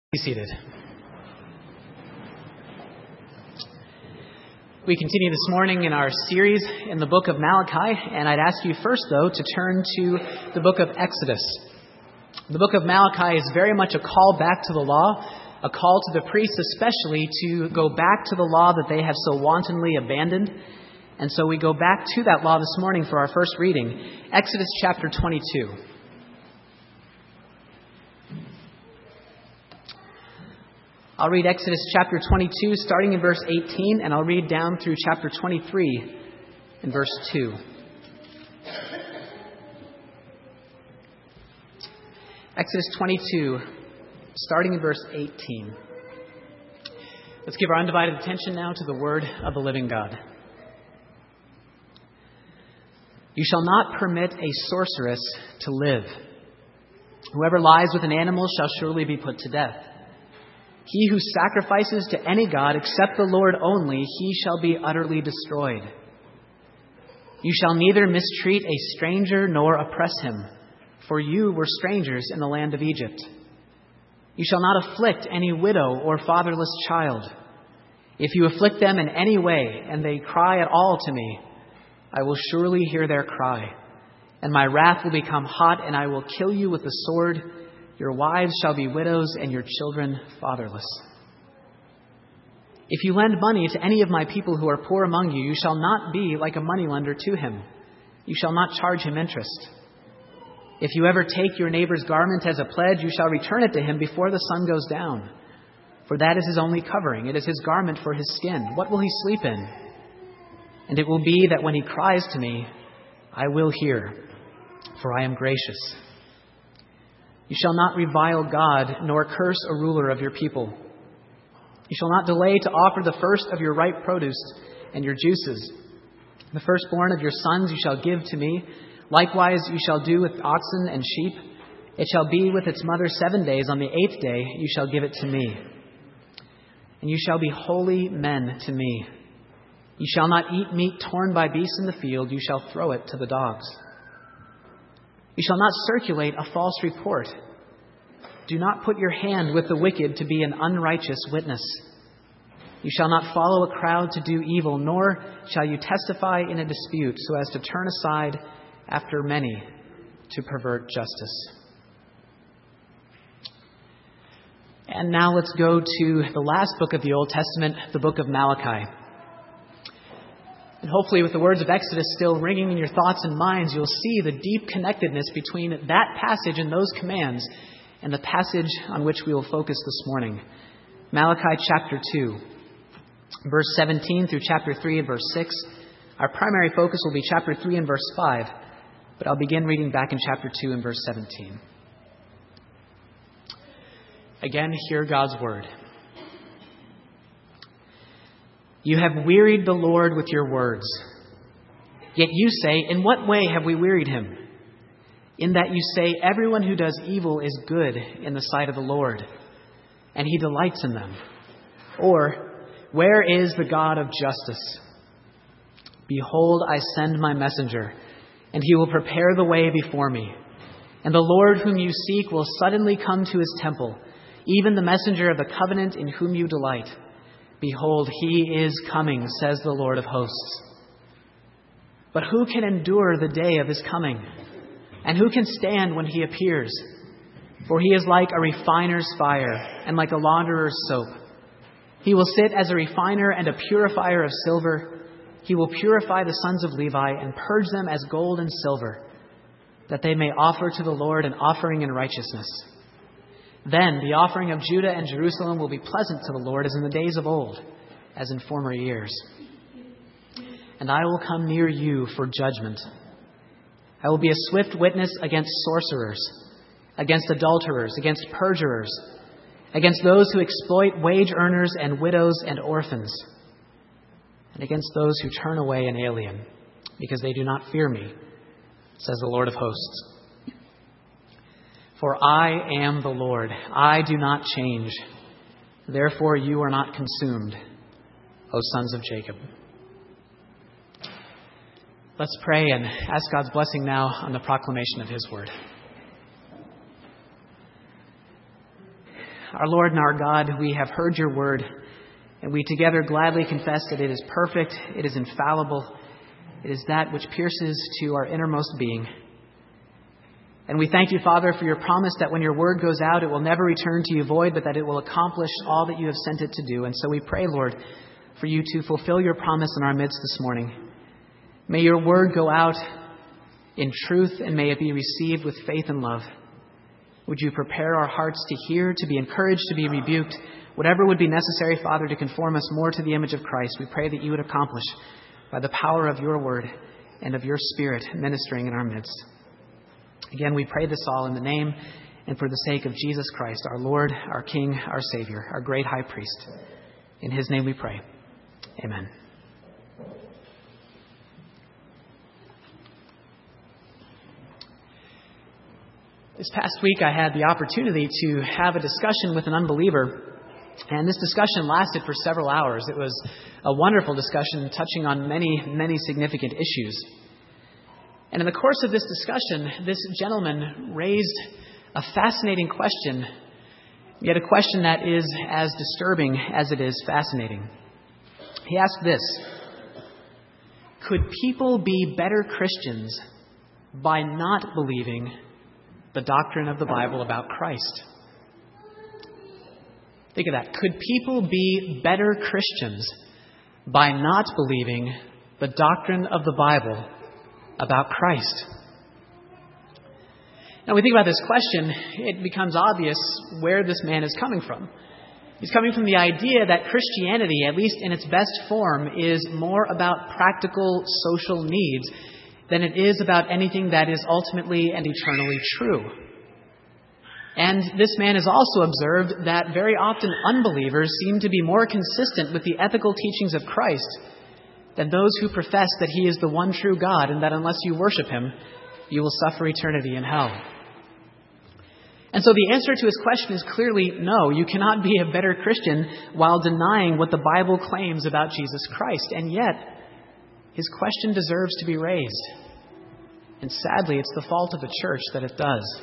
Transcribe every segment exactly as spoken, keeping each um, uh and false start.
Be seated. We continue this morning in our series in the book of Malachi, and I'd ask you first, though, to turn to the book of Exodus. The book of Malachi is very much a call back to the law, a call to the priests especially to go back to the law that they have so wantonly abandoned. And so we go back to that law this morning for our first reading, Exodus chapter twenty-two. I'll read Exodus chapter twenty-two, starting in verse eighteen, and I'll read down through chapter twenty-three in verse two. Exodus twenty-two, starting in verse eighteen. Let's give our undivided attention now to the word of the living God. You shall not permit a sorceress to live. Whoever lies with an animal shall surely be put to death. He who sacrifices to any god except the Lord only, he shall be utterly destroyed. You shall neither mistreat a stranger nor oppress him, for you were strangers in the land of Egypt. You shall not afflict any widow or fatherless child. If you afflict them in any way, and they cry at all to me, I will surely hear their cry, and my wrath will become hot, and I will kill you with the sword. Your wives shall be widows, and your children fatherless. If you lend money to any of my people who are poor among you, you shall not be like a moneylender to him. You shall not charge him interest. If you ever take your neighbor's garment as a pledge, you shall return it to him before the sun goes down. For that is his only covering. It is his garment for his skin. What will he sleep in? And it will be that when he cries to me, I will hear, for I am gracious. You shall not revile God, nor curse a ruler of your people. You shall not delay to offer the first of your ripe produce and your juices. The firstborn of your sons you shall give to me. Likewise you shall do with oxen and sheep. It shall be with its mother seven days. On the eighth day you shall give it to me. And you shall be holy men to me. You shall not eat meat torn by beasts in the field. You shall throw it to the dogs. You shall not circulate a false report. Do not put your hand with the wicked to be an unrighteous witness. You shall not follow a crowd to do evil, nor shall you testify in a dispute so as to turn aside after many to pervert justice. And now let's go to the last book of the Old Testament, the book of Malachi. And hopefully with the words of Exodus still ringing in your thoughts and minds, you'll see the deep connectedness between that passage and those commands and the passage on which we will focus this morning. Malachi chapter two, verse seventeen through chapter three and verse six. Our primary focus will be chapter three and verse five, but I'll begin reading back in chapter two and verse seventeen. Again, hear God's word. You have wearied the Lord with your words. Yet you say, in what way have we wearied him? In that you say, everyone who does evil is good in the sight of the Lord, and he delights in them. Or, where is the God of justice? Behold, I send my messenger, and he will prepare the way before me. And the Lord whom you seek will suddenly come to his temple, even the messenger of the covenant in whom you delight. Behold, he is coming, says the Lord of hosts. But who can endure the day of his coming? And who can stand when he appears? For he is like a refiner's fire and like a launderer's soap. He will sit as a refiner and a purifier of silver. He will purify the sons of Levi and purge them as gold and silver, that they may offer to the Lord an offering in righteousness. Then the offering of Judah and Jerusalem will be pleasant to the Lord as in the days of old, as in former years. And I will come near you for judgment. I will be a swift witness against sorcerers, against adulterers, against perjurers, against those who exploit wage earners and widows and orphans, and against those who turn away an alien, because they do not fear me, says the Lord of hosts. For I am the Lord, I do not change. Therefore you are not consumed, O sons of Jacob. Let's pray and ask God's blessing now on the proclamation of his word. Our Lord and our God, we have heard your word, and we together gladly confess that it is perfect, it is infallible, it is that which pierces to our innermost being. And we thank you, Father, for your promise that when your word goes out, it will never return to you void, but that it will accomplish all that you have sent it to do. And so we pray, Lord, for you to fulfill your promise in our midst this morning. May your word go out in truth, and may it be received with faith and love. Would you prepare our hearts to hear, to be encouraged, to be rebuked, whatever would be necessary, Father, to conform us more to the image of Christ. We pray that you would accomplish by the power of your word and of your Spirit ministering in our midst. Again, we pray this all in the name and for the sake of Jesus Christ, our Lord, our King, our Savior, our great high priest. In his name we pray. Amen. This past week, I had the opportunity to have a discussion with an unbeliever, and this discussion lasted for several hours. It was a wonderful discussion touching on many, many significant issues. And in the course of this discussion, this gentleman raised a fascinating question, yet a question that is as disturbing as it is fascinating. He asked this: could people be better Christians by not believing the doctrine of the Bible about Christ? Think of that. Could people be better Christians by not believing the doctrine of the Bible about Christ? Now, when we think about this question, it becomes obvious where this man is coming from. He's coming from the idea that Christianity, at least in its best form, is more about practical social needs than it is about anything that is ultimately and eternally true. And this man has also observed that very often unbelievers seem to be more consistent with the ethical teachings of Christ than those who profess that he is the one true God and that unless you worship him, you will suffer eternity in hell. And so the answer to his question is clearly no. You cannot be a better Christian while denying what the Bible claims about Jesus Christ. And yet, his question deserves to be raised. And sadly, it's the fault of the church that it does.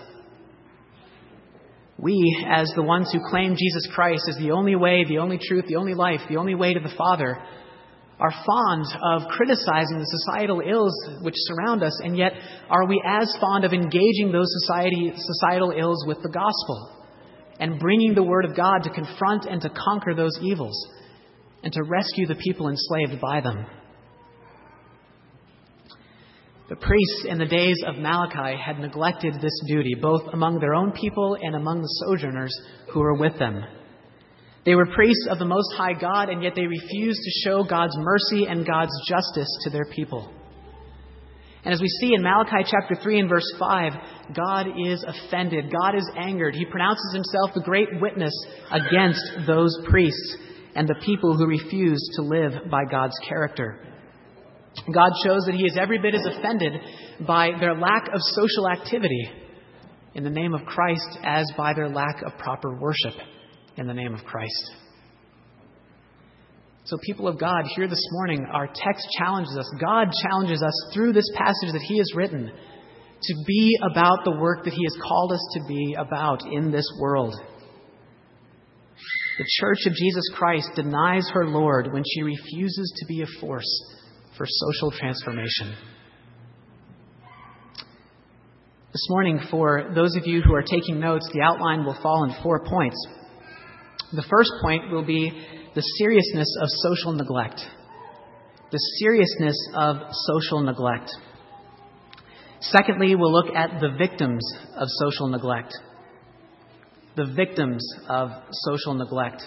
We, as the ones who claim Jesus Christ as the only way, the only truth, the only life, the only way to the Father, are fond of criticizing the societal ills which surround us, and yet are we as fond of engaging those society, societal ills with the gospel and bringing the word of God to confront and to conquer those evils and to rescue the people enslaved by them? The priests in the days of Malachi had neglected this duty, both among their own people and among the sojourners who were with them. They were priests of the Most High God, and yet they refused to show God's mercy and God's justice to their people. And as we see in Malachi chapter three and verse five, God is offended. God is angered. He pronounces himself the great witness against those priests and the people who refuse to live by God's character. God shows that he is every bit as offended by their lack of social activity in the name of Christ as by their lack of proper worship in the name of Christ. So people of God, here this morning, our text challenges us. God challenges us through this passage that he has written to be about the work that he has called us to be about in this world. The Church of Jesus Christ denies her Lord when she refuses to be a force for social transformation. This morning, for those of you who are taking notes, the outline will fall in four points. The first point will be the seriousness of social neglect. The seriousness of social neglect. Secondly, we'll look at the victims of social neglect. The victims of social neglect.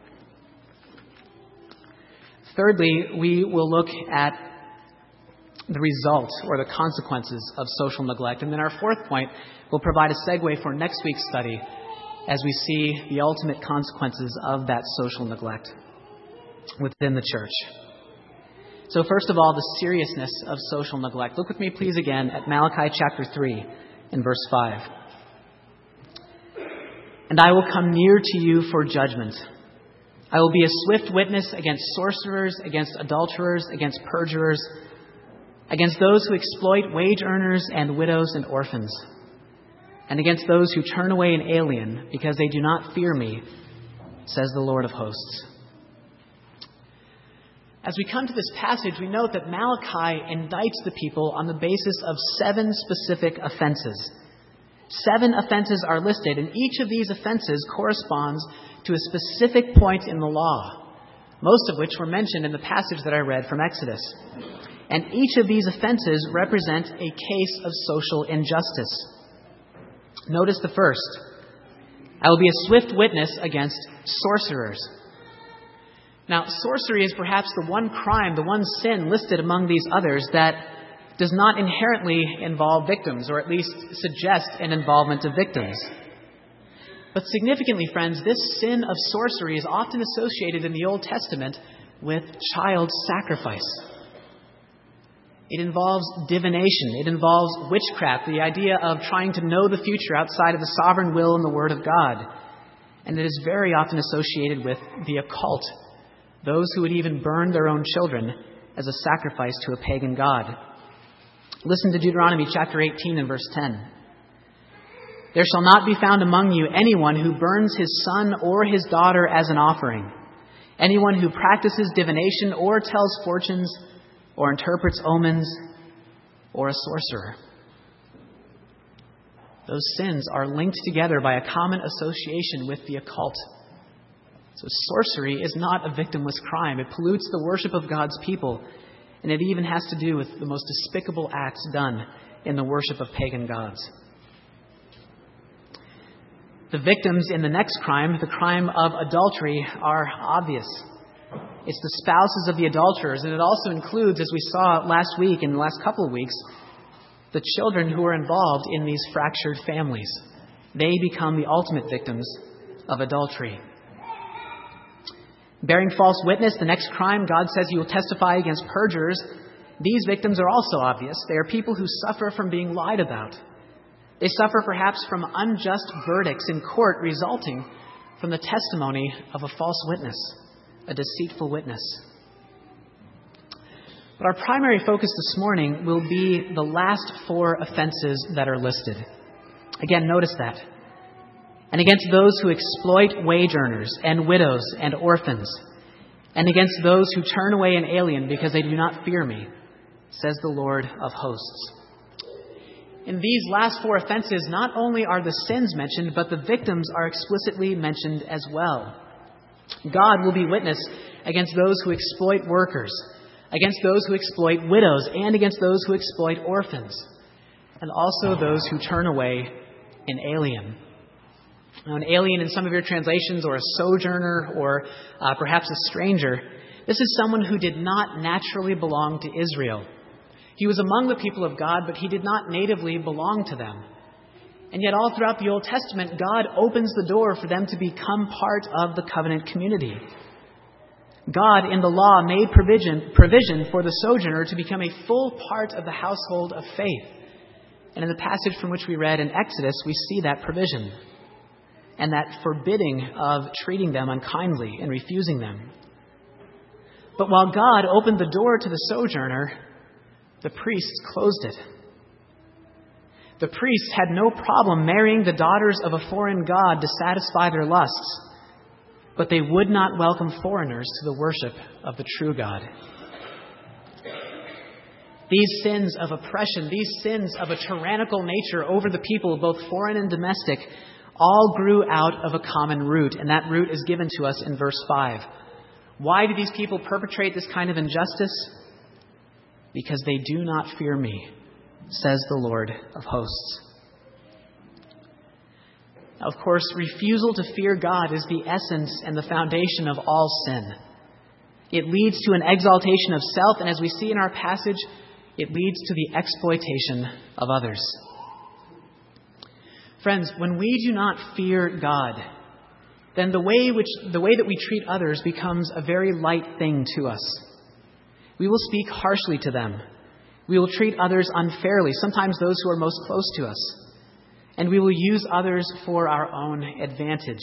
Thirdly, we will look at the result or the consequences of social neglect. And then our fourth point will provide a segue for next week's study as we see the ultimate consequences of that social neglect within the church. So first of all, the seriousness of social neglect. Look with me, please, again at Malachi chapter three and verse five. And I will come near to you for judgment. I will be a swift witness against sorcerers, against adulterers, against perjurers, against those who exploit wage earners and widows and orphans. and against those who turn away an alien because they do not fear me, says the Lord of hosts. As we come to this passage, we note that Malachi indicts the people on the basis of seven specific offenses. Seven offenses are listed, and each of these offenses corresponds to a specific point in the law, most of which were mentioned in the passage that I read from Exodus. And each of these offenses represent a case of social injustice. Notice the first. I will be a swift witness against sorcerers. Now, sorcery is perhaps the one crime, the one sin listed among these others that does not inherently involve victims, or at least suggest an involvement of victims. But significantly, friends, this sin of sorcery is often associated in the Old Testament with child sacrifice. It involves divination. It involves witchcraft, the idea of trying to know the future outside of the sovereign will and the Word of God. And it is very often associated with the occult, those who would even burn their own children as a sacrifice to a pagan god. Listen to Deuteronomy chapter eighteen and verse ten. There shall not be found among you anyone who burns his son or his daughter as an offering, anyone who practices divination or tells fortunes or interprets omens, or a sorcerer. Those sins are linked together by a common association with the occult. So sorcery is not a victimless crime. It pollutes the worship of God's people, and it even has to do with the most despicable acts done in the worship of pagan gods. The victims in the next crime, the crime of adultery, are obvious. It's the spouses of the adulterers, and it also includes, as we saw last week and the last couple of weeks, the children who are involved in these fractured families. They become the ultimate victims of adultery. Bearing false witness, the next crime, God says you will testify against perjurers. These victims are also obvious. They are people who suffer from being lied about. They suffer perhaps from unjust verdicts in court resulting from the testimony of a false witness, a deceitful witness. But our primary focus this morning will be the last four offenses that are listed. Again, notice that. And against those who exploit wage earners and widows and orphans, and against those who turn away an alien because they do not fear me, says the Lord of hosts. In these last four offenses, not only are the sins mentioned, but the victims are explicitly mentioned as well. God will be witness against those who exploit workers, against those who exploit widows, and against those who exploit orphans, and also those who turn away an alien. Now, an alien in some of your translations, or a sojourner, or uh, perhaps a stranger, this is someone who did not naturally belong to Israel. He was among the people of God, but he did not natively belong to them. And yet all throughout the Old Testament, God opens the door for them to become part of the covenant community. God, in the law, made provision, provision for the sojourner to become a full part of the household of faith. And in the passage from which we read in Exodus, we see that provision and that forbidding of treating them unkindly and refusing them. But while God opened the door to the sojourner, the priests closed it. The priests had no problem marrying the daughters of a foreign god to satisfy their lusts, but they would not welcome foreigners to the worship of the true God. These sins of oppression, these sins of a tyrannical nature over the people, both foreign and domestic, all grew out of a common root, and that root is given to us in verse five. Why do these people perpetrate this kind of injustice? Because they do not fear me, says the Lord of hosts. Now, of course, refusal to fear God is the essence and the foundation of all sin. It leads to an exaltation of self, and as we see in our passage, it leads to the exploitation of others. Friends, when we do not fear God, then the way which the way that we treat others becomes a very light thing to us. We will speak harshly to them. We will treat others unfairly, sometimes those who are most close to us. And we will use others for our own advantage.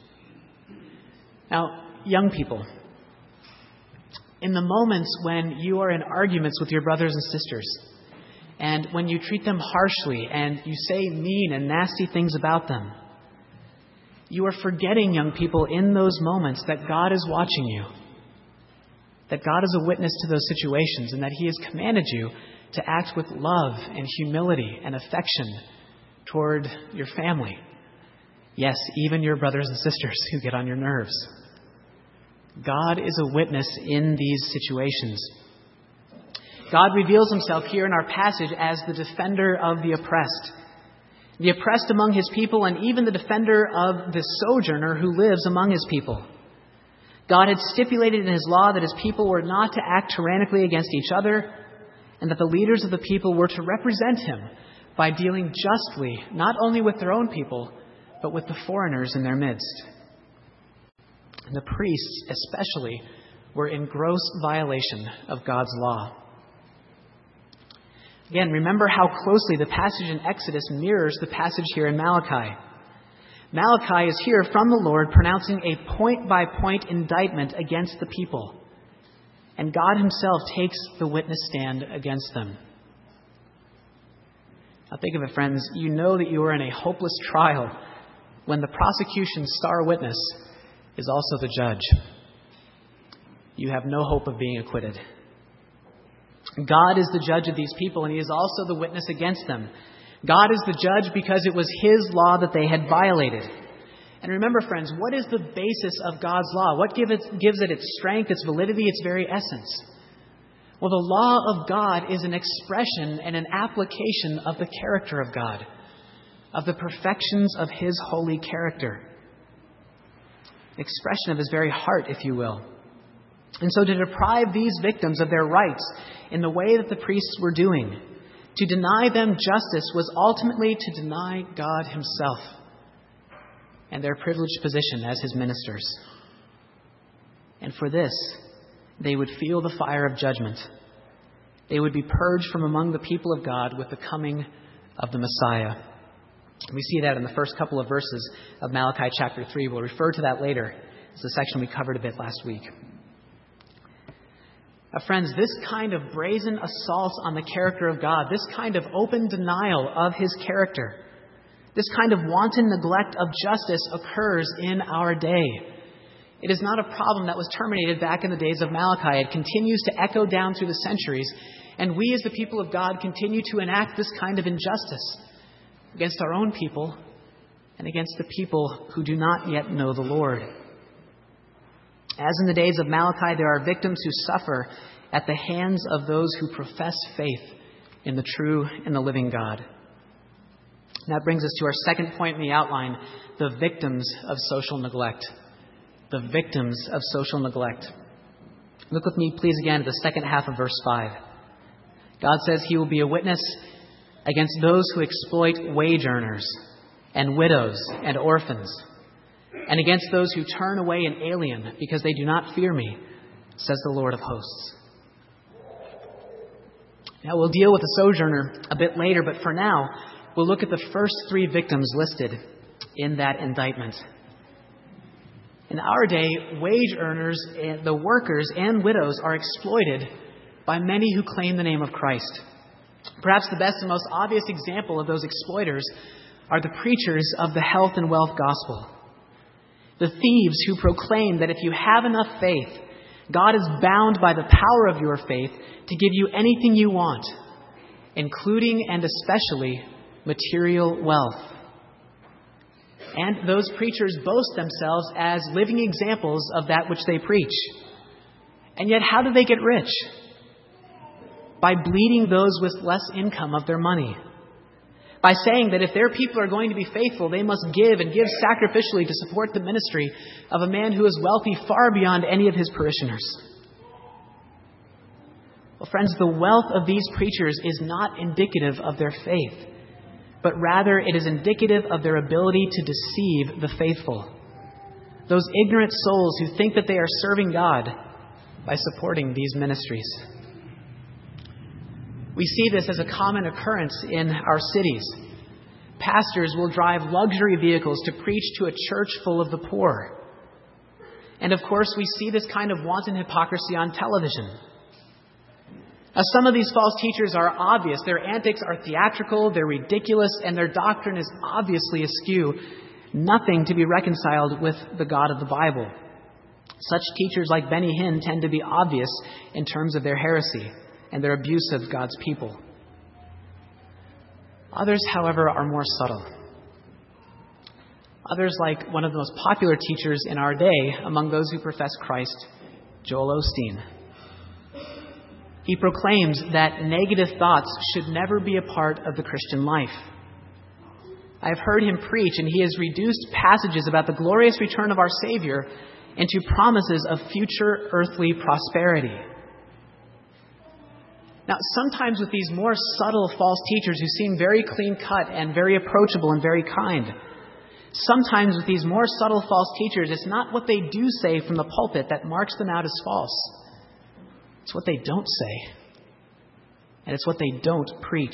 Now, young people, in the moments when you are in arguments with your brothers and sisters, and when you treat them harshly and you say mean and nasty things about them, you are forgetting, young people, in those moments that God is watching you, that God is a witness to those situations, and that He has commanded you to act with love and humility and affection toward your family. Yes, even your brothers and sisters who get on your nerves. God is a witness in these situations. God reveals Himself here in our passage as the defender of the oppressed. The oppressed among His people, and even the defender of the sojourner who lives among His people. God had stipulated in His law that His people were not to act tyrannically against each other, and that the leaders of the people were to represent Him by dealing justly, not only with their own people, but with the foreigners in their midst. And the priests, especially, were in gross violation of God's law. Again, remember how closely the passage in Exodus mirrors the passage here in Malachi. Malachi is here from the Lord pronouncing a point-by-point indictment against the people. And God Himself takes the witness stand against them. Now think of it, friends. You know that you are in a hopeless trial when the prosecution's star witness is also the judge. You have no hope of being acquitted. God is the judge of these people, and He is also the witness against them. God is the judge because it was His law that they had violated. And remember, friends, what is the basis of God's law? What gives it, gives it its strength, its validity, its very essence? Well, the law of God is an expression and an application of the character of God, of the perfections of His holy character. Expression of His very heart, if you will. And so to deprive these victims of their rights in the way that the priests were doing, to deny them justice, was ultimately to deny God Himself and their privileged position as His ministers. And for this, they would feel the fire of judgment. They would be purged from among the people of God with the coming of the Messiah. We see that in the first couple of verses of Malachi chapter three. We'll refer to that later. It's a section we covered a bit last week. Now, friends, this kind of brazen assault on the character of God, this kind of open denial of His character, this kind of wanton neglect of justice occurs in our day. It is not a problem that was terminated back in the days of Malachi. It continues to echo down through the centuries, and we as the people of God continue to enact this kind of injustice against our own people and against the people who do not yet know the Lord. As in the days of Malachi, there are victims who suffer at the hands of those who profess faith in the true and the living God. And that brings us to our second point in the outline, the victims of social neglect. The victims of social neglect. Look with me, please, again at the second half of verse five. God says He will be a witness against those who exploit wage earners and widows and orphans, and against those who turn away an alien because they do not fear me, says the Lord of hosts. Now, we'll deal with the sojourner a bit later, but for now, we'll look at the first three victims listed in that indictment. In our day, wage earners, the workers and widows are exploited by many who claim the name of Christ. Perhaps the best and most obvious example of those exploiters are the preachers of the health and wealth gospel. The thieves who proclaim that if you have enough faith, God is bound by the power of your faith to give you anything you want, including and especially material wealth. And those preachers boast themselves as living examples of that which they preach. And yet, how do they get rich? By bleeding those with less income of their money. By saying that if their people are going to be faithful, they must give and give sacrificially to support the ministry of a man who is wealthy far beyond any of his parishioners. Well, friends, the wealth of these preachers is not indicative of their faith, but rather it is indicative of their ability to deceive the faithful. Those ignorant souls who think that they are serving God by supporting these ministries. We see this as a common occurrence in our cities. Pastors will drive luxury vehicles to preach to a church full of the poor. And of course, we see this kind of wanton hypocrisy on television. Uh, some of these false teachers are obvious. Their antics are theatrical, they're ridiculous, and their doctrine is obviously askew. Nothing to be reconciled with the God of the Bible. Such teachers like Benny Hinn tend to be obvious in terms of their heresy and their abuse of God's people. Others, however, are more subtle. Others, like one of the most popular teachers in our day among those who profess Christ, Joel Osteen. He proclaims that negative thoughts should never be a part of the Christian life. I have heard him preach, and he has reduced passages about the glorious return of our Savior into promises of future earthly prosperity. Now, sometimes with these more subtle false teachers who seem very clean-cut and very approachable and very kind, sometimes with these more subtle false teachers, it's not what they do say from the pulpit that marks them out as false. It's what they don't say. And it's what they don't preach.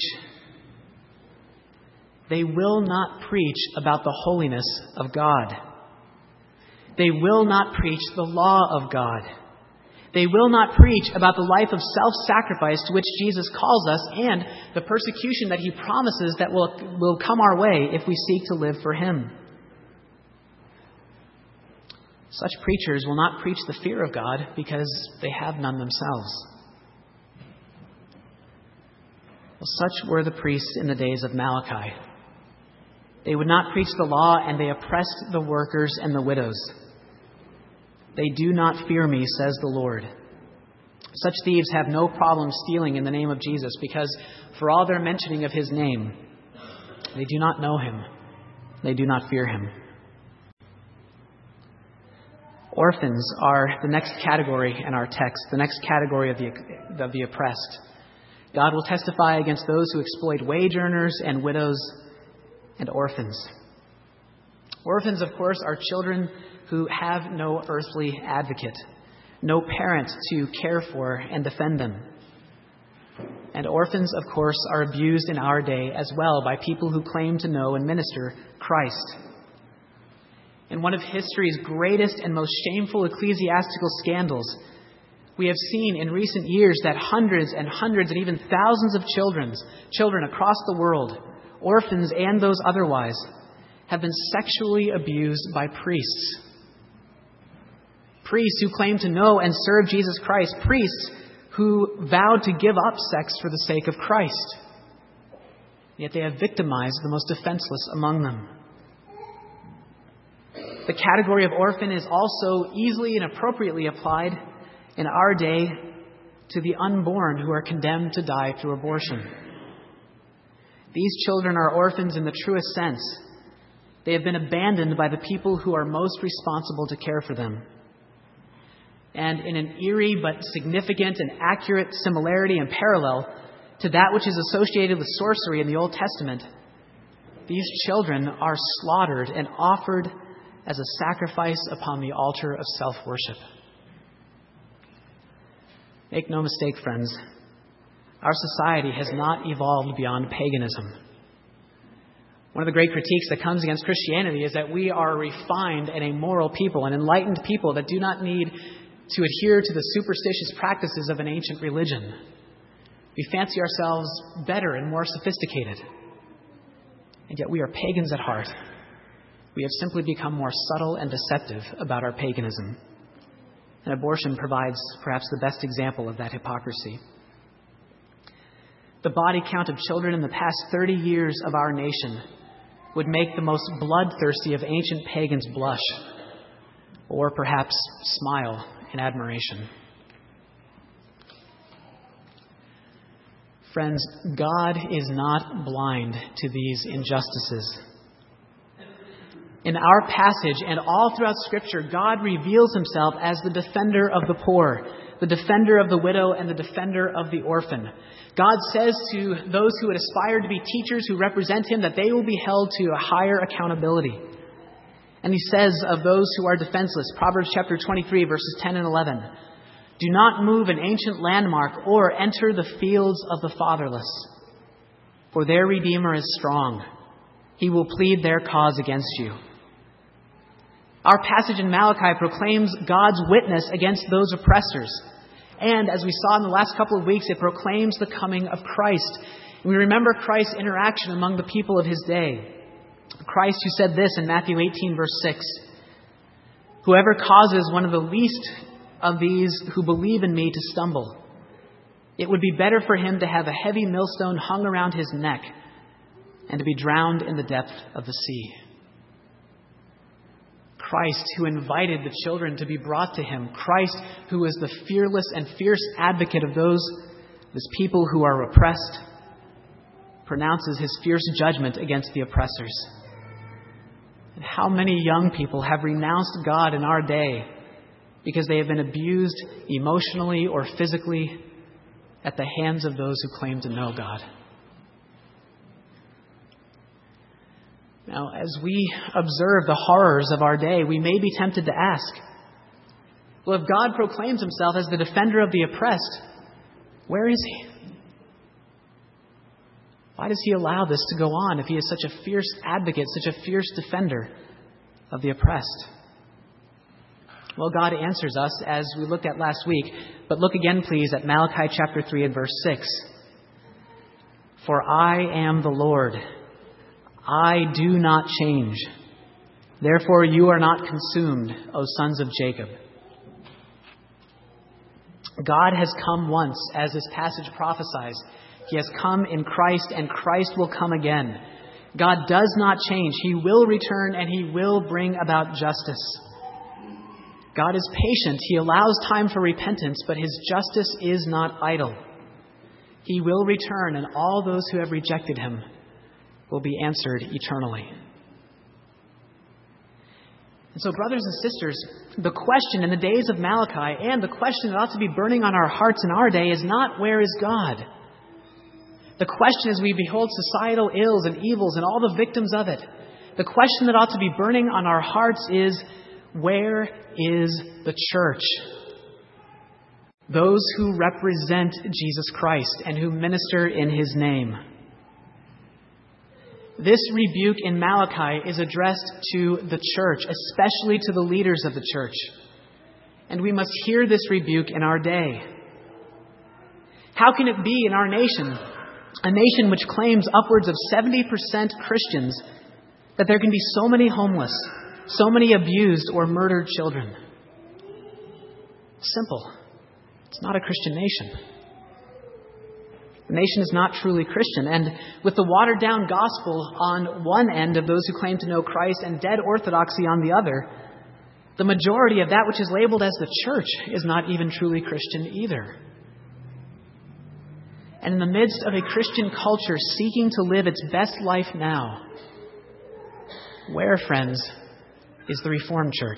They will not preach about the holiness of God. They will not preach the law of God. They will not preach about the life of self-sacrifice to which Jesus calls us and the persecution that he promises that will, will come our way if we seek to live for him. Such preachers will not preach the fear of God because they have none themselves. Well, such were the priests in the days of Malachi. They would not preach the law, and they oppressed the workers and the widows. They do not fear me, says the Lord. Such thieves have no problem stealing in the name of Jesus because for all their mentioning of his name, they do not know him. They do not fear him. Orphans are the next category in our text, the next category of the, of the oppressed. God will testify against those who exploit wage earners and widows and orphans. Orphans, of course, are children who have no earthly advocate, no parent to care for and defend them. And orphans, of course, are abused in our day as well by people who claim to know and minister Christ. In one of history's greatest and most shameful ecclesiastical scandals, we have seen in recent years that hundreds and hundreds and even thousands of children, children across the world, orphans and those otherwise, have been sexually abused by priests. Priests who claim to know and serve Jesus Christ. Priests who vowed to give up sex for the sake of Christ. Yet they have victimized the most defenseless among them. The category of orphan is also easily and appropriately applied in our day to the unborn who are condemned to die through abortion. These children are orphans in the truest sense. They have been abandoned by the people who are most responsible to care for them. And in an eerie but significant and accurate similarity and parallel to that which is associated with sorcery in the Old Testament, these children are slaughtered and offered as a sacrifice upon the altar of self-worship. Make no mistake, friends, our society has not evolved beyond paganism. One of the great critiques that comes against Christianity is that we are a refined and a moral people, an enlightened people that do not need to adhere to the superstitious practices of an ancient religion. We fancy ourselves better and more sophisticated. And yet we are pagans at heart. We have simply become more subtle and deceptive about our paganism. And abortion provides perhaps the best example of that hypocrisy. The body count of children in the past thirty years of our nation would make the most bloodthirsty of ancient pagans blush, or perhaps smile in admiration. Friends, God is not blind to these injustices. In our passage and all throughout Scripture, God reveals himself as the defender of the poor, the defender of the widow, and the defender of the orphan. God says to those who would aspire to be teachers who represent him that they will be held to a higher accountability. And he says of those who are defenseless, Proverbs chapter twenty-three, verses ten and eleven, "Do not move an ancient landmark or enter the fields of the fatherless, for their Redeemer is strong. He will plead their cause against you." Our passage in Malachi proclaims God's witness against those oppressors And as we saw in the last couple of weeks, it proclaims the coming of Christ. And we remember Christ's interaction among the people of his day. Christ who said this in Matthew eighteen, verse six, "Whoever causes one of the least of these who believe in me to stumble, it would be better for him to have a heavy millstone hung around his neck and to be drowned in the depth of the sea." Christ who invited the children to be brought to him. Christ who was the fearless and fierce advocate of those, those people who are oppressed, pronounces his fierce judgment against the oppressors. And how many young people have renounced God in our day because they have been abused emotionally or physically at the hands of those who claim to know God? Now, as we observe the horrors of our day, we may be tempted to ask, well, if God proclaims himself as the defender of the oppressed, where is he? Why does he allow this to go on if he is such a fierce advocate, such a fierce defender of the oppressed? Well, God answers us as we looked at last week, but look again, please, at Malachi chapter three and verse six. "For I am the Lord. I do not change. Therefore you are not consumed, O sons of Jacob." God has come once, as this passage prophesies. He has come in Christ, and Christ will come again. God does not change. He will return, and he will bring about justice. God is patient. He allows time for repentance, but his justice is not idle. He will return, and all those who have rejected him will be answered eternally. And so, brothers and sisters, the question in the days of Malachi, and the question that ought to be burning on our hearts in our day, is not where is God? The question as we behold societal ills and evils and all the victims of it, the question that ought to be burning on our hearts is, where is the church? Those who represent Jesus Christ and who minister in his name. This rebuke in Malachi is addressed to the church, especially to the leaders of the church. And we must hear this rebuke in our day. How can it be in our nation, a nation which claims upwards of seventy percent Christians, that there can be so many homeless, so many abused or murdered children? Simple. It's not a Christian nation. The nation is not truly Christian. And with the watered-down gospel on one end of those who claim to know Christ and dead orthodoxy on the other, the majority of that which is labeled as the church is not even truly Christian either. And in the midst of a Christian culture seeking to live its best life now, where, friends, is the Reformed Church?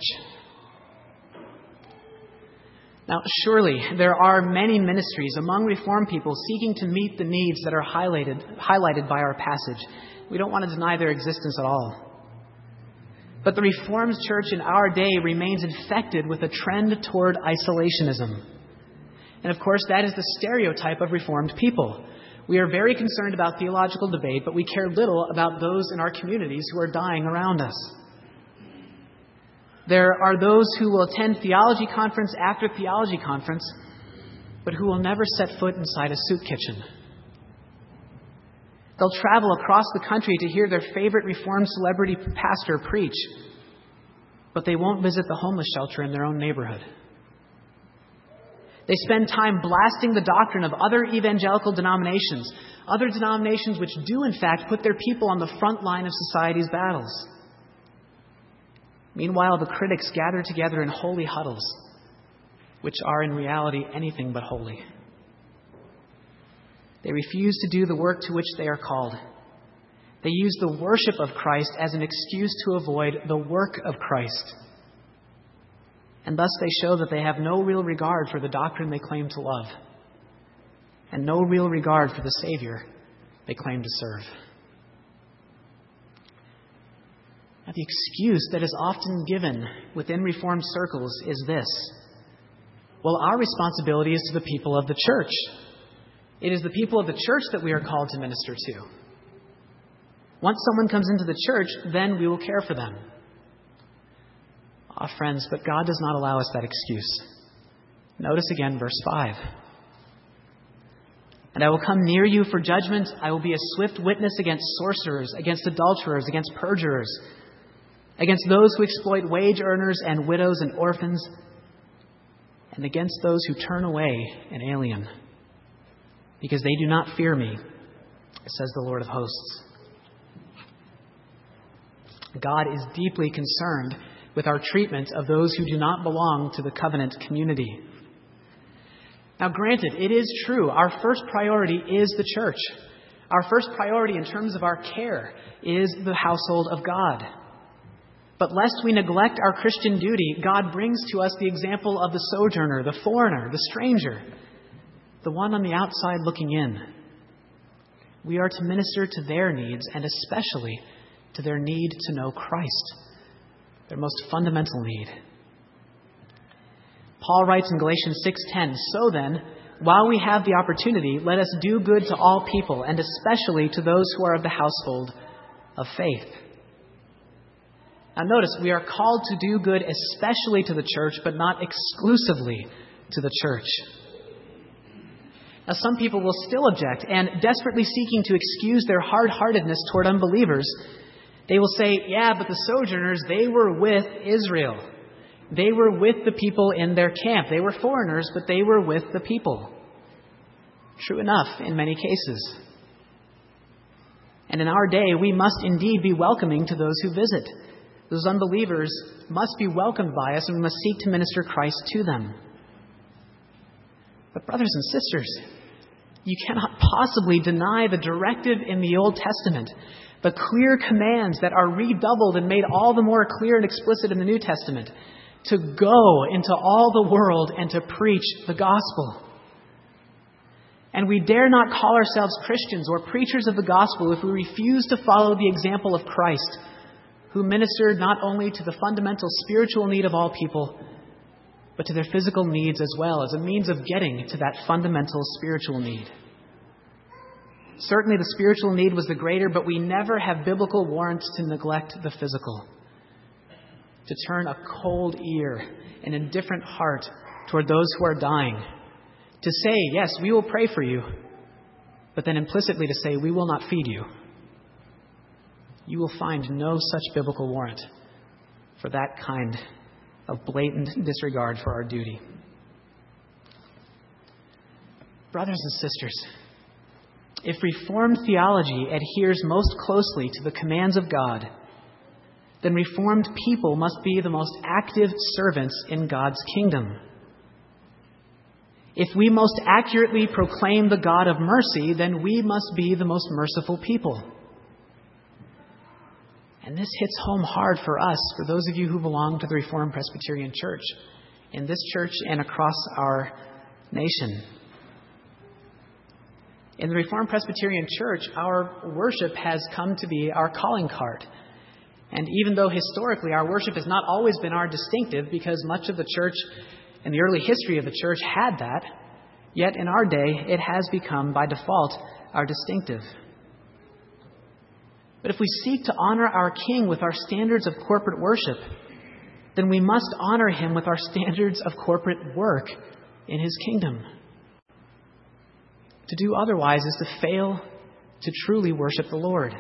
Now, surely there are many ministries among Reformed people seeking to meet the needs that are highlighted, highlighted by our passage. We don't want to deny their existence at all. But the Reformed Church in our day remains infected with a trend toward isolationism. And of course, that is the stereotype of Reformed people. We are very concerned about theological debate, but we care little about those in our communities who are dying around us. There are those who will attend theology conference after theology conference, but who will never set foot inside a soup kitchen. They'll travel across the country to hear their favorite Reformed celebrity pastor preach, but they won't visit the homeless shelter in their own neighborhood. They spend time blasting the doctrine of other evangelical denominations, other denominations which do in fact put their people on the front line of society's battles. Meanwhile, the critics gather together in holy huddles, which are in reality anything but holy. They refuse to do the work to which they are called. They use the worship of Christ as an excuse to avoid the work of Christ. And thus they show that they have no real regard for the doctrine they claim to love, and no real regard for the Savior they claim to serve. Now, the excuse that is often given within Reformed circles is this: well, our responsibility is to the people of the church. It is the people of the church that we are called to minister to. Once someone comes into the church, then we will care for them. Ah, friends, but God does not allow us that excuse. Notice again verse five. And I will come near you for judgment. I will be a swift witness against sorcerers, against adulterers, against perjurers, against those who exploit wage earners and widows and orphans, and against those who turn away an alien, because they do not fear me, says the Lord of hosts. God is deeply concerned with our treatment of those who do not belong to the covenant community. Now, granted, it is true, our first priority is the church. Our first priority in terms of our care is the household of God. But lest we neglect our Christian duty, God brings to us the example of the sojourner, the foreigner, the stranger, the one on the outside looking in. We are to minister to their needs, and especially to their need to know Christ, their most fundamental need. Paul writes in Galatians six ten, "So then, while we have the opportunity, let us do good to all people, and especially to those who are of the household of faith." Now notice, we are called to do good especially to the church, but not exclusively to the church. Now some people will still object, and desperately seeking to excuse their hard-heartedness toward unbelievers, they will say, yeah, but the sojourners, they were with Israel. They were with the people in their camp. They were foreigners, but they were with the people. True enough in many cases. And in our day, we must indeed be welcoming to those who visit. Those unbelievers must be welcomed by us, and we must seek to minister Christ to them. But brothers and sisters, you cannot possibly deny the directive in the Old Testament, the clear commands that are redoubled and made all the more clear and explicit in the New Testament, to go into all the world and to preach the gospel. And we dare not call ourselves Christians or preachers of the gospel if we refuse to follow the example of Christ, who ministered not only to the fundamental spiritual need of all people, but to their physical needs as well, as a means of getting to that fundamental spiritual need. Certainly the spiritual need was the greater, but we never have biblical warrants to neglect the physical, to turn a cold ear and indifferent heart toward those who are dying, to say, yes, we will pray for you, but then implicitly to say, we will not feed you. You will find no such biblical warrant for that kind of blatant disregard for our duty. Brothers and sisters, if Reformed theology adheres most closely to the commands of God, then Reformed people must be the most active servants in God's kingdom. If we most accurately proclaim the God of mercy, then we must be the most merciful people. And this hits home hard for us, for those of you who belong to the Reformed Presbyterian Church, in this church and across our nation. In the Reformed Presbyterian Church, our worship has come to be our calling card. And even though historically our worship has not always been our distinctive, because much of the church and the early history of the church had that, yet in our day it has become by default our distinctive. But if we seek to honor our King with our standards of corporate worship, then we must honor him with our standards of corporate work in his kingdom. To do otherwise is to fail to truly worship the Lord.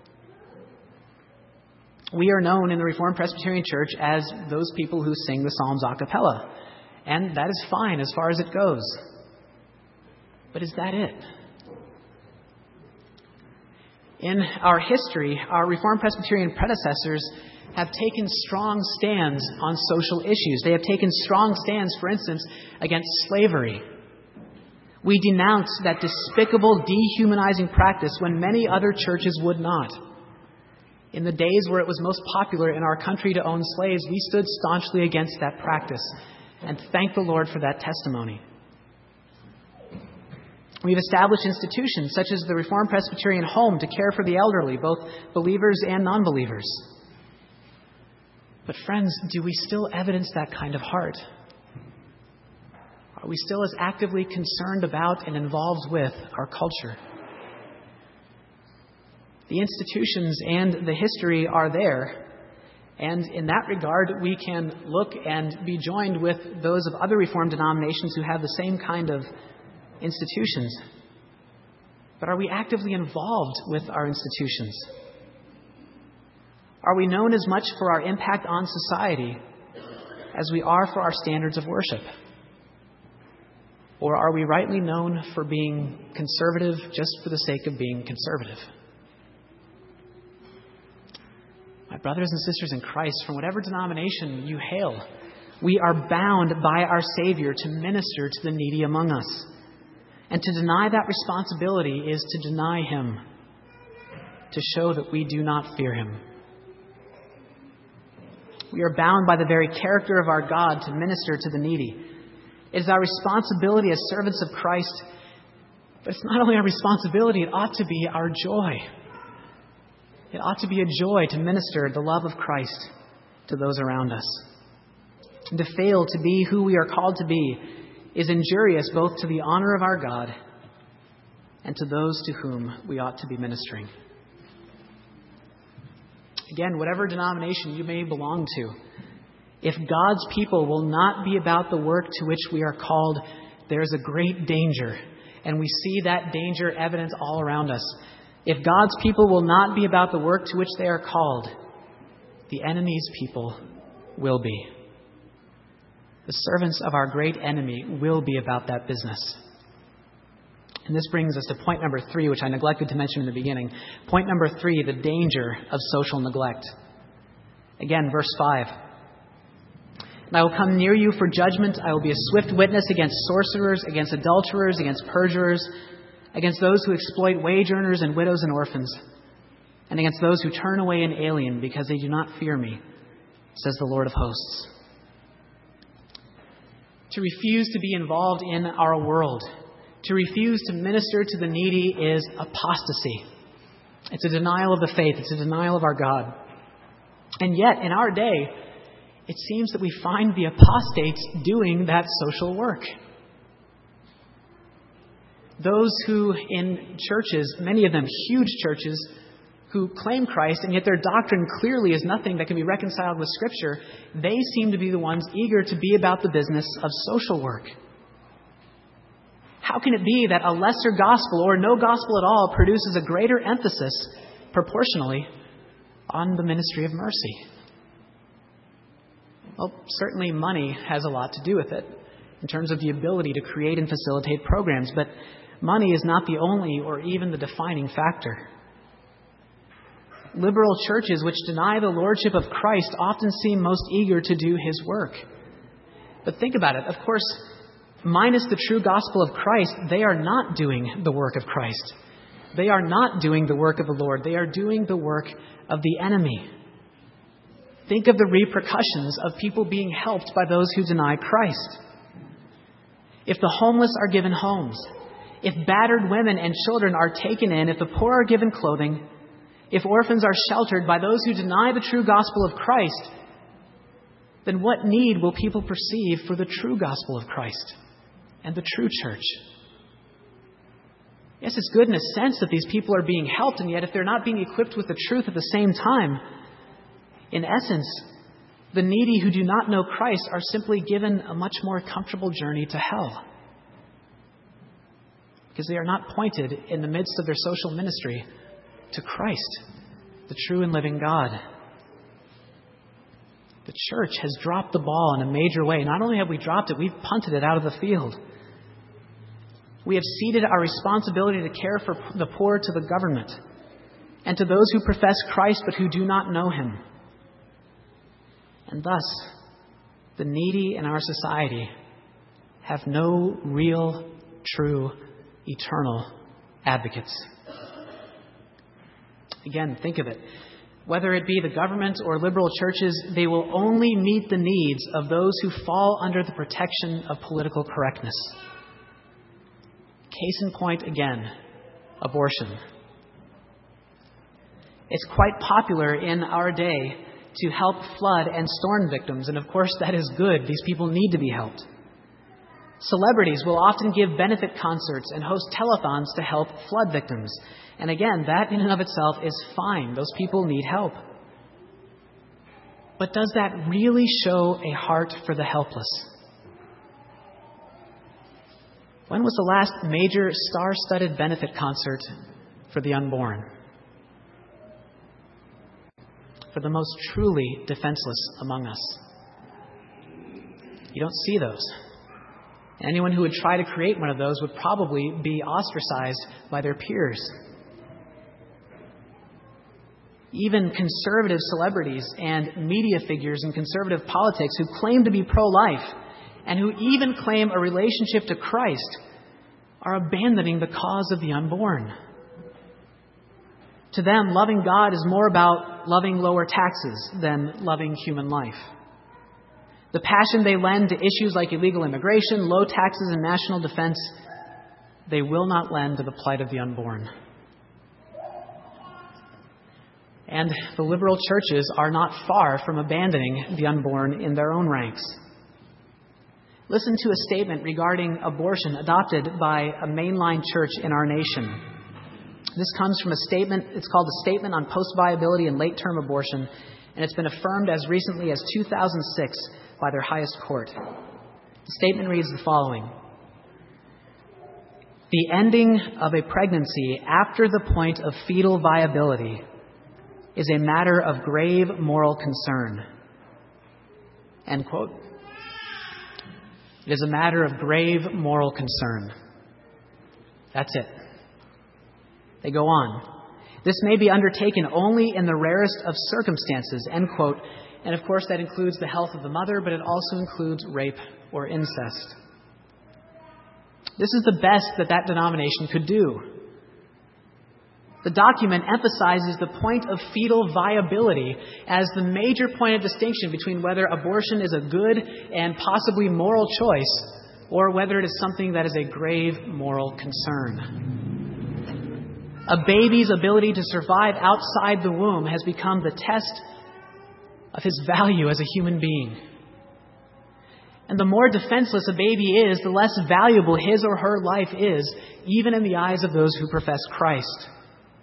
We are known in the Reformed Presbyterian Church as those people who sing the Psalms a cappella, and that is fine as far as it goes. But is that it? In our history, our Reformed Presbyterian predecessors have taken strong stands on social issues. They have taken strong stands, for instance, against slavery. We denounce that despicable, dehumanizing practice when many other churches would not. In the days where it was most popular in our country to own slaves, we stood staunchly against that practice and thank the Lord for that testimony. We've established institutions such as the Reformed Presbyterian Home to care for the elderly, both believers and non-believers. But friends, do we still evidence that kind of heart? Are we still as actively concerned about and involved with our culture? The institutions and the history are there, And in that regard, we can look and be joined with those of other Reformed denominations who have the same kind of institutions. But are we actively involved with our institutions? Are we known as much for our impact on society as we are for our standards of worship? Or are we rightly known for being conservative just for the sake of being conservative? My brothers and sisters in Christ, from whatever denomination you hail, we are bound by our Savior to minister to the needy among us. And to deny that responsibility is to deny Him, to show that we do not fear Him. We are bound by the very character of our God to minister to the needy. It is our responsibility as servants of Christ, but it's not only our responsibility, it ought to be our joy. It ought to be a joy to minister the love of Christ to those around us. And to fail to be who we are called to be is injurious both to the honor of our God and to those to whom we ought to be ministering. Again, whatever denomination you may belong to, if God's people will not be about the work to which we are called, there is a great danger, and we see that danger evident all around us. If God's people will not be about the work to which they are called, the enemy's people will be. The servants of our great enemy will be about that business. And this brings us to point number three, which I neglected to mention in the beginning. Point number three, the danger of social neglect. Again, verse five. And I will come near you for judgment. I will be a swift witness against sorcerers, against adulterers, against perjurers, against those who exploit wage earners and widows and orphans, and against those who turn away an alien because they do not fear me, says the Lord of hosts. To refuse to be involved in our world, to refuse to minister to the needy is apostasy. It's a denial of the faith. It's a denial of our God. And yet, in our day, it seems that we find the apostates doing that social work. Those who in churches, many of them huge churches, who claim Christ, and yet their doctrine clearly is nothing that can be reconciled with Scripture, they seem to be the ones eager to be about the business of social work. How can it be that a lesser gospel or no gospel at all produces a greater emphasis, proportionally, on the ministry of mercy? Well, certainly money has a lot to do with it in terms of the ability to create and facilitate programs, but money is not the only or even the defining factor. Liberal churches which deny the lordship of Christ often seem most eager to do His work. But think about it. Of course, minus the true gospel of Christ, they are not doing the work of Christ. They are not doing the work of the Lord. They are doing the work of the enemy. Think of the repercussions of people being helped by those who deny Christ. If the homeless are given homes, if battered women and children are taken in, if the poor are given clothing, if orphans are sheltered by those who deny the true gospel of Christ, then what need will people perceive for the true gospel of Christ and the true church? Yes, it's good in a sense that these people are being helped, and yet if they're not being equipped with the truth at the same time, in essence, the needy who do not know Christ are simply given a much more comfortable journey to hell, because they are not pointed in the midst of their social ministry to Christ, the true and living God. The church has dropped the ball in a major way. Not only have we dropped it, we've punted it out of the field. We have ceded our responsibility to care for the poor to the government and to those who profess Christ but who do not know Him. And thus, the needy in our society have no real, true, eternal advocates. Again, think of it. Whether it be the government or liberal churches, they will only meet the needs of those who fall under the protection of political correctness. Case in point again, abortion. It's quite popular in our day to help flood and storm victims, and of course that is good. These people need to be helped. Celebrities will often give benefit concerts and host telethons to help flood victims. And again, that in and of itself is fine. Those people need help. But does that really show a heart for the helpless? When was the last major star-studded benefit concert for the unborn? For the most truly defenseless among us? You don't see those. Anyone who would try to create one of those would probably be ostracized by their peers. Even conservative celebrities and media figures in conservative politics who claim to be pro-life and who even claim a relationship to Christ are abandoning the cause of the unborn. To them, loving God is more about loving lower taxes than loving human life. The passion they lend to issues like illegal immigration, low taxes, and national defense, they will not lend to the plight of the unborn. And the liberal churches are not far from abandoning the unborn in their own ranks. Listen to a statement regarding abortion adopted by a mainline church in our nation. This comes from a statement, it's called a Statement on Post-Viability and Late-Term Abortion, and it's been affirmed as recently as two thousand six by their highest court. The statement reads the following: "The ending of a pregnancy after the point of fetal viability is a matter of grave moral concern." End quote. It is a matter of grave moral concern. That's it. They go on. "This may be undertaken only in the rarest of circumstances," end quote. And of course, that includes the health of the mother, but it also includes rape or incest. This is the best that that denomination could do. The document emphasizes the point of fetal viability as the major point of distinction between whether abortion is a good and possibly moral choice or whether it is something that is a grave moral concern. A baby's ability to survive outside the womb has become the test of his value as a human being. And the more defenseless a baby is, the less valuable his or her life is, even in the eyes of those who profess Christ.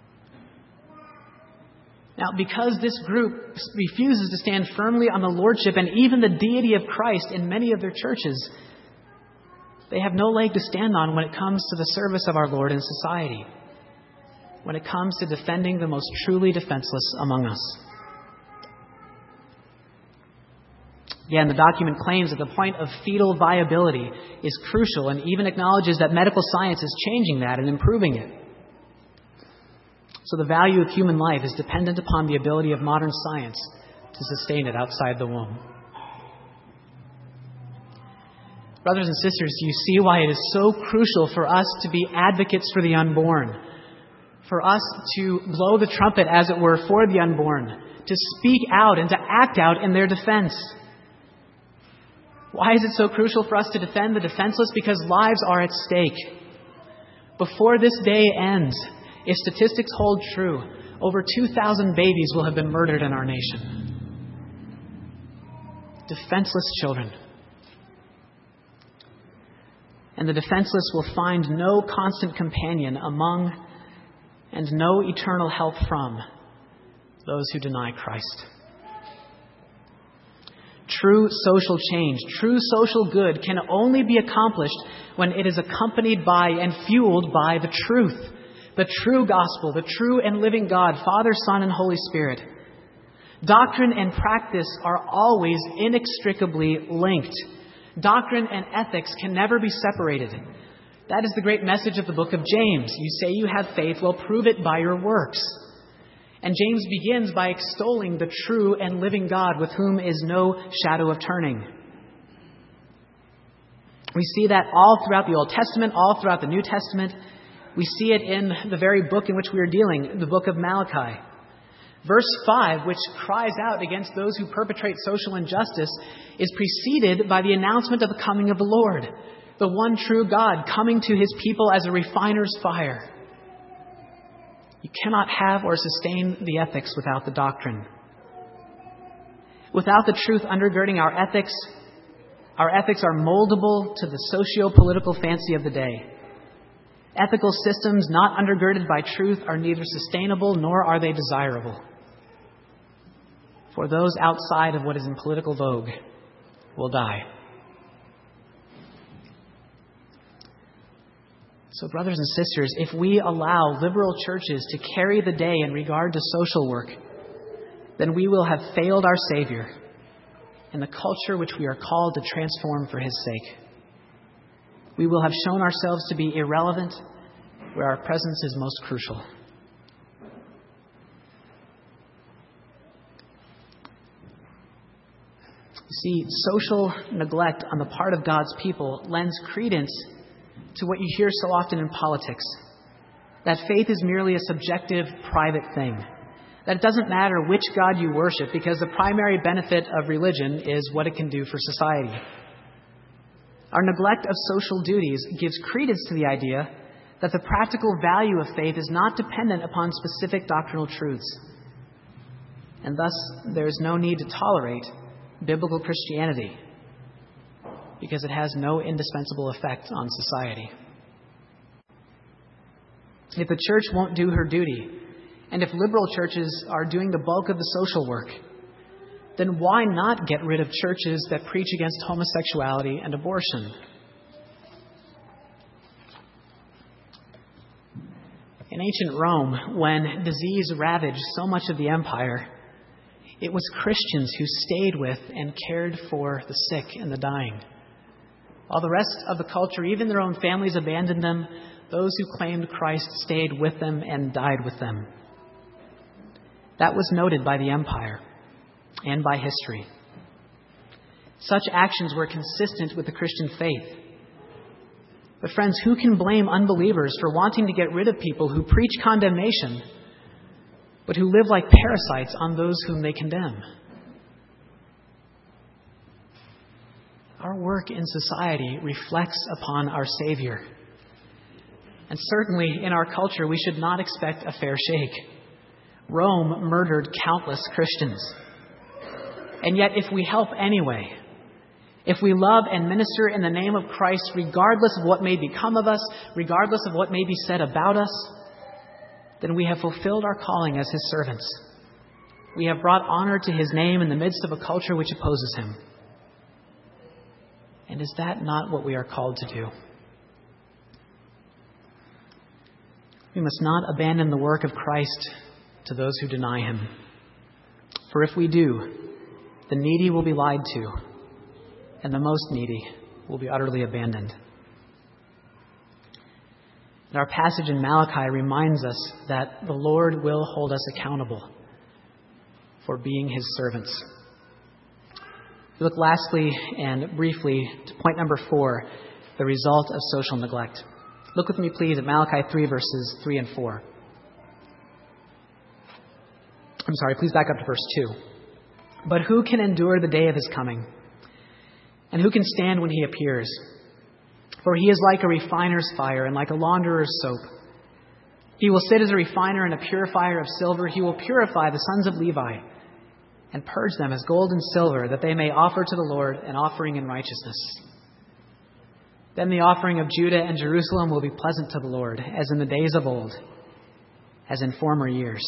Now, because this group refuses to stand firmly on the lordship and even the deity of Christ in many of their churches, they have no leg to stand on when it comes to the service of our Lord in society, when it comes to defending the most truly defenseless among us. Again, the document claims that the point of fetal viability is crucial and even acknowledges that medical science is changing that and improving it. So the value of human life is dependent upon the ability of modern science to sustain it outside the womb. Brothers and sisters, you see why it is so crucial for us to be advocates for the unborn, for us to blow the trumpet, as it were, for the unborn, to speak out and to act out in their defense. Why is it so crucial for us to defend the defenseless? Because lives are at stake. Before this day ends, if statistics hold true, over two thousand babies will have been murdered in our nation. Defenseless children. And the defenseless will find no constant companion among and no eternal help from those who deny Christ. True social change, true social good can only be accomplished when it is accompanied by and fueled by the truth, the true gospel, the true and living God, Father, Son, and Holy Spirit. Doctrine and practice are always inextricably linked. Doctrine and ethics can never be separated. That is the great message of the book of James. You say you have faith, well, prove it by your works. And James begins by extolling the true and living God with whom is no shadow of turning. We see that all throughout the Old Testament, all throughout the New Testament. We see it in the very book in which we are dealing, the book of Malachi. Verse five, which cries out against those who perpetrate social injustice, is preceded by the announcement of the coming of the Lord, the one true God coming to his people as a refiner's fire. You cannot have or sustain the ethics without the doctrine. Without the truth undergirding our ethics, our ethics are moldable to the socio-political fancy of the day. Ethical systems not undergirded by truth are neither sustainable nor are they desirable. for those outside of what is in political vogue will die. So, brothers and sisters, if we allow liberal churches to carry the day in regard to social work, then we will have failed our Savior and the culture which we are called to transform for His sake. We will have shown ourselves to be irrelevant where our presence is most crucial. You see, social neglect on the part of God's people lends credence to what you hear so often in politics, that faith is merely a subjective, private thing, that it doesn't matter which God you worship because the primary benefit of religion is what it can do for society. Our neglect of social duties gives credence to the idea that the practical value of faith is not dependent upon specific doctrinal truths, and thus there is no need to tolerate biblical Christianity because it has no indispensable effect on society. If the church won't do her duty, and if liberal churches are doing the bulk of the social work, then why not get rid of churches that preach against homosexuality and abortion? In ancient Rome, when disease ravaged so much of the empire, it was Christians who stayed with and cared for the sick and the dying. While the rest of the culture, even their own families, abandoned them, those who claimed Christ stayed with them and died with them. That was noted by the empire and by history. Such actions were consistent with the Christian faith. But friends, who can blame unbelievers for wanting to get rid of people who preach condemnation, but who live like parasites on those whom they condemn? Our work in society reflects upon our Savior. And certainly in our culture, we should not expect a fair shake. Rome murdered countless Christians. And yet, if we help anyway, if we love and minister in the name of Christ, regardless of what may become of us, regardless of what may be said about us, then we have fulfilled our calling as His servants. We have brought honor to His name in the midst of a culture which opposes Him. And is that not what we are called to do? We must not abandon the work of Christ to those who deny Him. For if we do, the needy will be lied to, and the most needy will be utterly abandoned. And our passage in Malachi reminds us that the Lord will hold us accountable for being His servants. We look lastly and briefly to point number four, the result of social neglect. Look with me, please, at Malachi three, verses three and four. I'm sorry, please back up to verse two. But who can endure the day of His coming? And who can stand when He appears? For He is like a refiner's fire and like a launderer's soap. He will sit as a refiner and a purifier of silver. He will purify the sons of Levi and purge them as gold and silver, that they may offer to the Lord an offering in righteousness. Then the offering of Judah and Jerusalem will be pleasant to the Lord, as in the days of old, as in former years.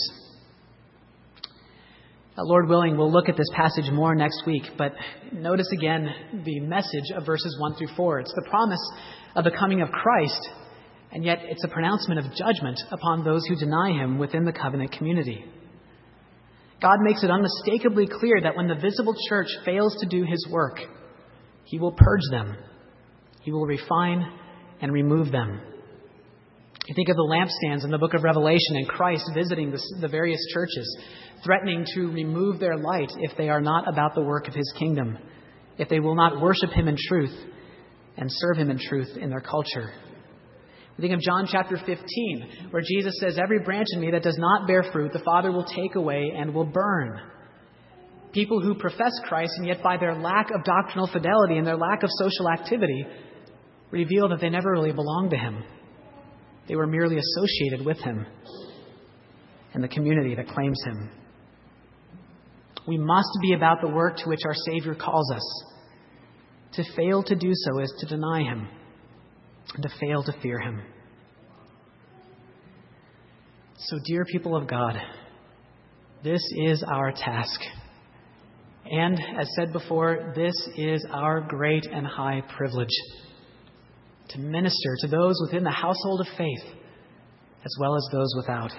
Now, Lord willing, we'll look at this passage more next week, but notice again the message of verses one through four. It's the promise of the coming of Christ, and yet it's a pronouncement of judgment upon those who deny Him within the covenant community. God makes it unmistakably clear that when the visible church fails to do His work, He will purge them. He will refine and remove them. You think of the lampstands in the book of Revelation and Christ visiting the, the various churches, threatening to remove their light if they are not about the work of His kingdom, if they will not worship Him in truth and serve Him in truth in their culture. We think of John chapter fifteen, where Jesus says, every branch in me that does not bear fruit, the Father will take away and will burn. People who profess Christ, and yet by their lack of doctrinal fidelity and their lack of social activity, reveal that they never really belonged to Him. They were merely associated with Him and the community that claims Him. We must be about the work to which our Savior calls us. To fail to do so is to deny Him and to fail to fear Him. So, dear people of God, this is our task. And, as said before, this is our great and high privilege, to minister to those within the household of faith as well as those without.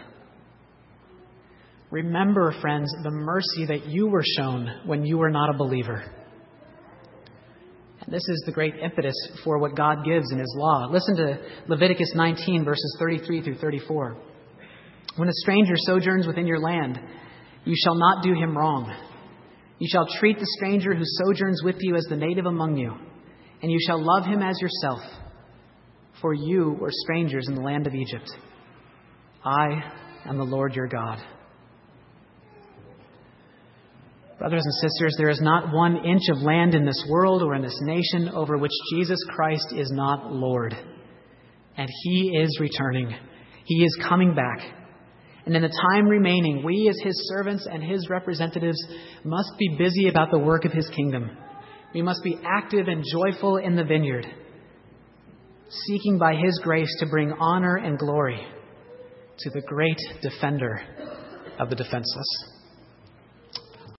Remember, friends, the mercy that you were shown when you were not a believer. And this is the great impetus for what God gives in His law. Listen to Leviticus nineteen, verses thirty-three through thirty-four. When a stranger sojourns within your land, you shall not do him wrong. You shall treat the stranger who sojourns with you as the native among you, and you shall love him as yourself, for you were strangers in the land of Egypt. I am the Lord your God. Brothers and sisters, there is not one inch of land in this world or in this nation over which Jesus Christ is not Lord. And He is returning. He is coming back. And in the time remaining, we as His servants and His representatives must be busy about the work of His kingdom. We must be active and joyful in the vineyard, seeking by His grace to bring honor and glory to the great defender of the defenseless.